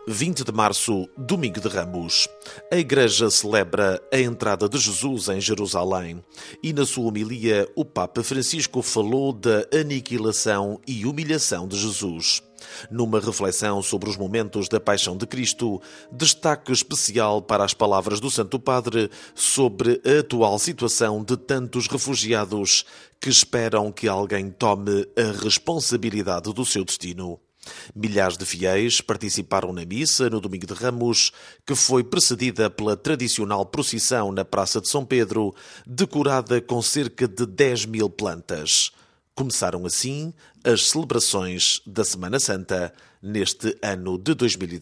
20 de março, Domingo de Ramos. A Igreja celebra a entrada de Jesus em Jerusalém e na sua homilia o Papa Francisco falou da aniquilação e humilhação de Jesus. Numa reflexão sobre os momentos da Paixão de Cristo, destaque especial para as palavras do Santo Padre sobre a atual situação de tantos refugiados que esperam que alguém tome a responsabilidade do seu destino. Milhares de fiéis participaram na missa no Domingo de Ramos, que foi precedida pela tradicional procissão na Praça de São Pedro, decorada com cerca de 10.000 plantas. Começaram assim as celebrações da Semana Santa neste ano de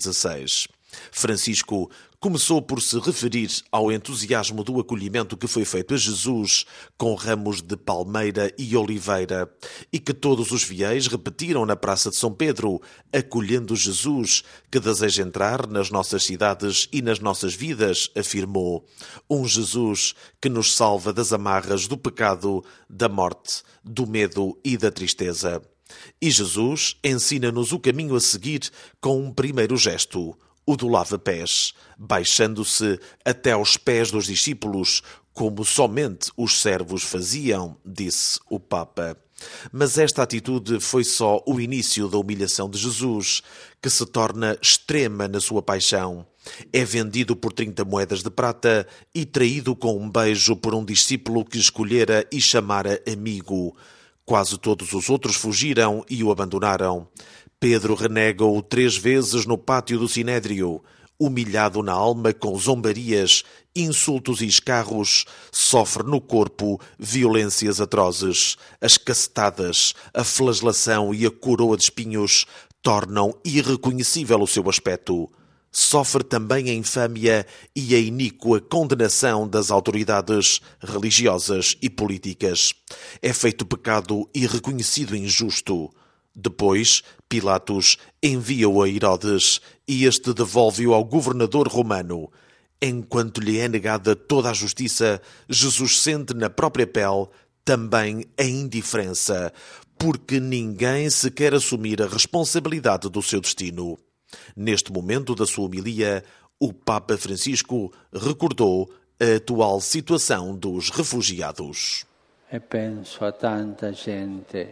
2016. Francisco começou por se referir ao entusiasmo do acolhimento que foi feito a Jesus com ramos de palmeira e oliveira e que todos os fiéis repetiram na Praça de São Pedro, acolhendo Jesus, que deseja entrar nas nossas cidades e nas nossas vidas, afirmou. Um Jesus que nos salva das amarras do pecado, da morte, do medo e da tristeza. E Jesus ensina-nos o caminho a seguir com um primeiro gesto, o do lava-pés, baixando-se até aos pés dos discípulos, como somente os servos faziam, disse o Papa. Mas esta atitude foi só o início da humilhação de Jesus, que se torna extrema na sua paixão. É vendido por 30 moedas de prata e traído com um beijo por um discípulo que escolhera e chamara amigo. Quase todos os outros fugiram e o abandonaram. Pedro renega-o 3 vezes no pátio do Sinédrio. Humilhado na alma com zombarias, insultos e escarros, sofre no corpo violências atrozes. As cacetadas, a flagelação e a coroa de espinhos tornam irreconhecível o seu aspecto. Sofre também a infâmia e a iníqua condenação das autoridades religiosas e políticas. É feito pecado e reconhecido injusto. Depois, Pilatos envia-o a Herodes e este devolve-o ao governador romano. Enquanto lhe é negada toda a justiça, Jesus sente na própria pele também a indiferença, porque ninguém se quer assumir a responsabilidade do seu destino. Neste momento da sua homilia, o Papa Francisco recordou a atual situação dos refugiados. E penso a tanta gente,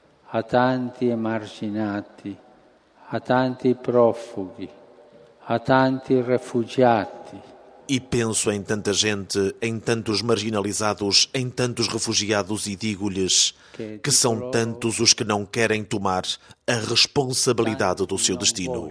a tanti emarginati, a tanti profughi, a tanti refugiati. E penso em tanta gente, em tantos marginalizados, em tantos refugiados e digo-lhes que são tantos os que não querem tomar a responsabilidade do seu destino.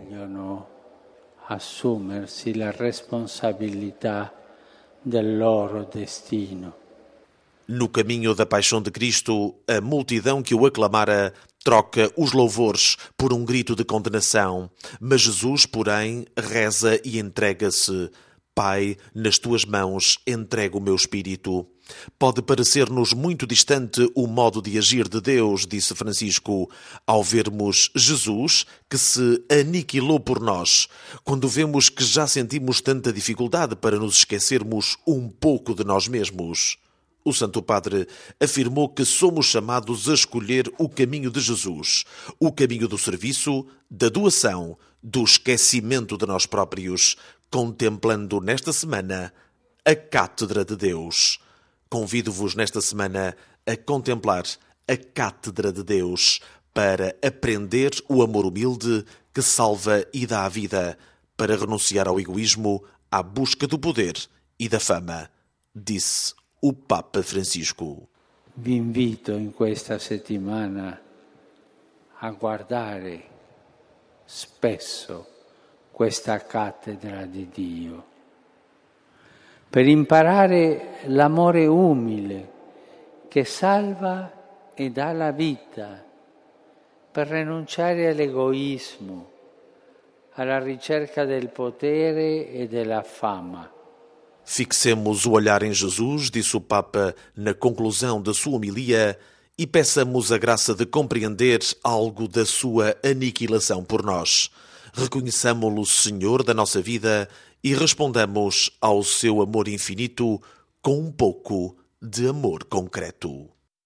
Assumersi la responsabilità del loro destino. No caminho da Paixão de Cristo, a multidão que o aclamara troca os louvores por um grito de condenação, mas Jesus, porém, reza e entrega-se. Pai, nas tuas mãos entrego o meu espírito. Pode parecer-nos muito distante o modo de agir de Deus, disse Francisco, ao vermos Jesus que se aniquilou por nós, quando vemos que já sentimos tanta dificuldade para nos esquecermos um pouco de nós mesmos. O Santo Padre afirmou que somos chamados a escolher o caminho de Jesus, o caminho do serviço, da doação, do esquecimento de nós próprios, contemplando nesta semana a Cátedra de Deus. Convido-vos nesta semana a contemplar a Cátedra de Deus para aprender o amor humilde que salva e dá a vida, para renunciar ao egoísmo, à busca do poder e da fama, disse o Papa Francisco. Vi invito in questa settimana a guardare spesso questa cattedra di Dio, per imparare l'amore umile che salva e dà la vita, per rinunciare all'egoismo, alla ricerca del potere e della fama. Fixemos o olhar em Jesus, disse o Papa na conclusão da sua homilia, e peçamos a graça de compreender algo da sua aniquilação por nós. Reconheçamo-lo Senhor da nossa vida e respondamos ao seu amor infinito com um pouco de amor concreto.